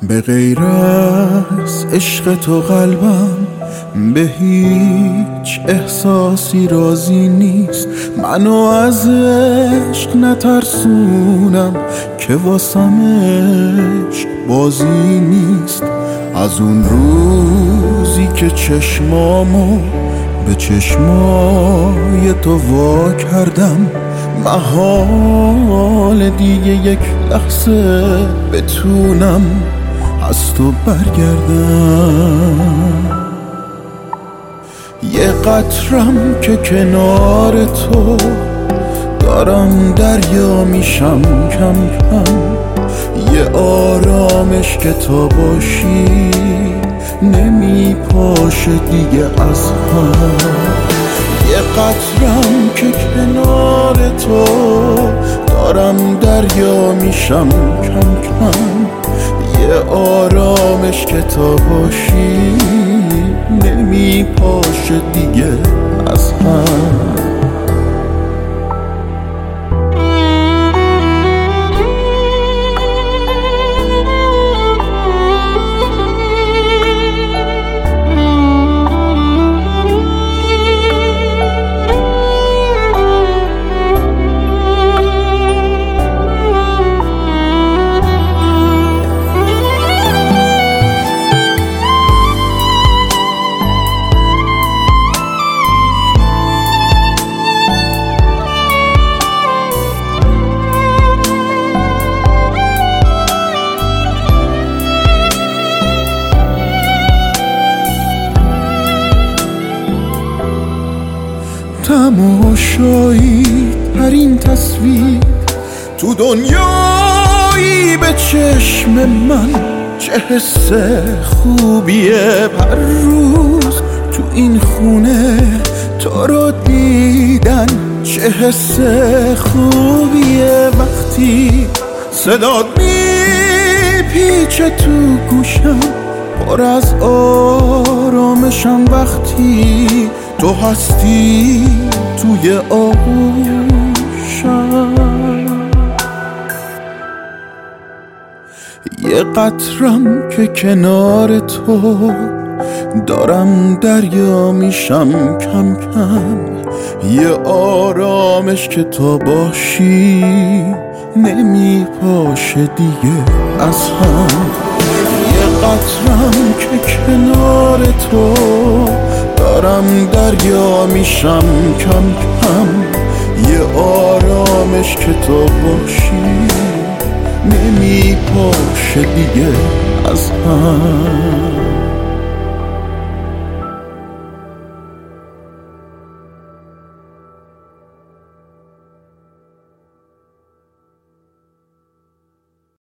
به غیر از عشق تو قلبم به هیچ احساسی راضی نیست. منو از عشق نترسونم که واسم عشق بازی نیست. از اون روزی که چشمامو به چشمای تو وا کردم، محال دیگه یک لحظه بتونم از تو برگردم. یه قطرم که کنار تو دارم دریا میشم کم کم. یه آرامش که تا باشی نمیپاشه دیگه از هم. یه قطرم که کنار تو دارم دریا میشم کم کم. یه آرامش که تا باشی نمیپاشه دیگه از هم. تماشایی ترین تصویر تو دنیایی به چشم من. چه حس خوبیه هر روز تو این خونه تو رو دیدن. چه حس خوبیه وقتی صدات میپیچه تو گوشم. پر از آرامشم وقتی تو هستی توی آغوشم. یه قطرم که کنار تو دارم دریا میشم کم کم. یه آرامش که تا باشی نمیپاشه دیگه از هم. یه قطرم که کنار تو دارم دریا میشم کم کم. یه آرامش که تو باشی نمیپاشه دیگه از هم.